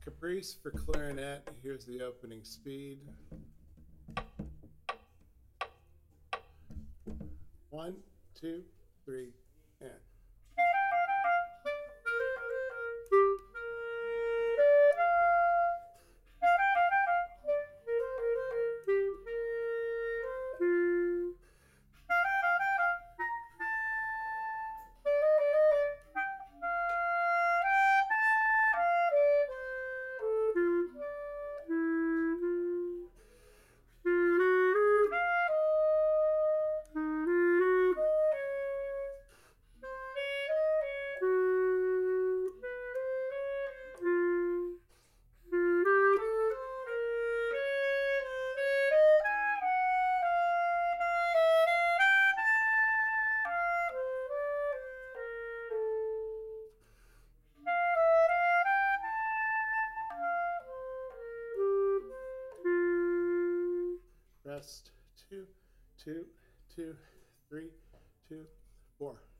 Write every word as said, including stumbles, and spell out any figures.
Caprice for clarinet. Here's the opening speed. One, two, three, and. Rest, two, two, two, three, two, four.